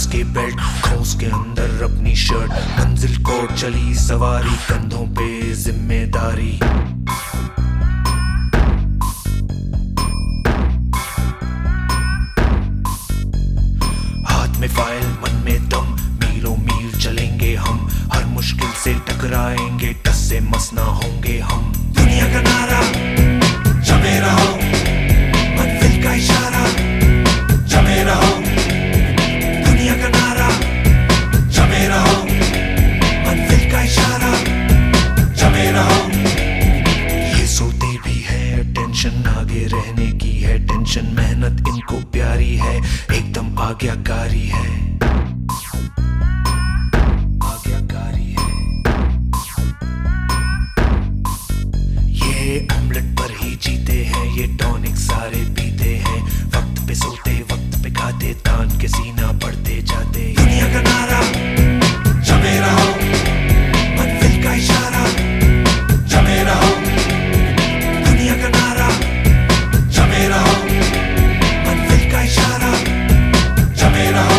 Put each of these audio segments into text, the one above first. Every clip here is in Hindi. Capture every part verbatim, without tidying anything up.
के बेल्ट, खोस के अंदर अपनी शर्ट, मंजिल को चली सवारी, कंधों पे जिम्मेदारी। हाथ में फाइल मन में दम, मीलों मील चलेंगे हम, हर मुश्किल से टकराएंगे, टस से मस ना होंगे हम। दुनिया का नारा जमे रहो, मंजिल का इशारा जमे रहो, दुनिया का नारा जमे रहो, मंजिल का इशारा जमे रहो। ये सोते भी है टेंशन, आगे रहने की है टेंशन, मेहनत इनको प्यारी है, एकदम आज्ञाकारी है, आज्ञाकारी है। ये ऑमलेट पर ही जीते हैं, ये टॉनिक सारे पीते हैं, वक्त पे सोते वक्त पे खाते, तान के सीना बढ़ते जाते। दुनिया का नारा जमे रहो, मंजिल का इशारा जमे रहो, दुनिया का नारा जमे रहो, मंजिल का इशारा जमे रहो।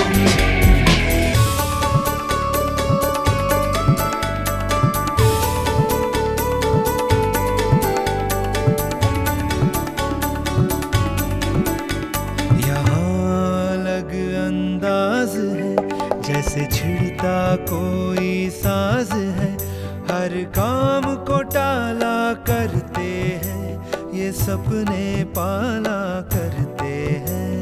अंदाज है जैसे छिड़ता कोई साज है, हर काम को टाला करते हैं, ये सपने पाला करते हैं।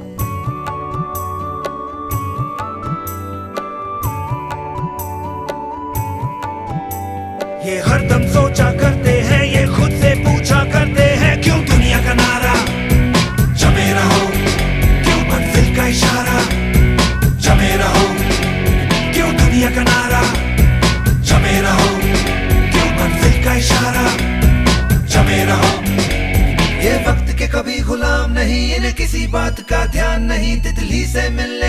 ये हरदम सोचा करते हैं, ये खुद से पूछा करते हैं, क्यों दुनिया का नारा जमे रहो, क्यों मंजिल का इशारा जमे रहो, क्यों दुनिया का नारा जमे रहो, क्यों मंजिल का इशारा जमे रहो। ये वक्त के कभी गुलाम नहीं, इन्हें किसी बात का ध्यान नहीं, तितली से मिलने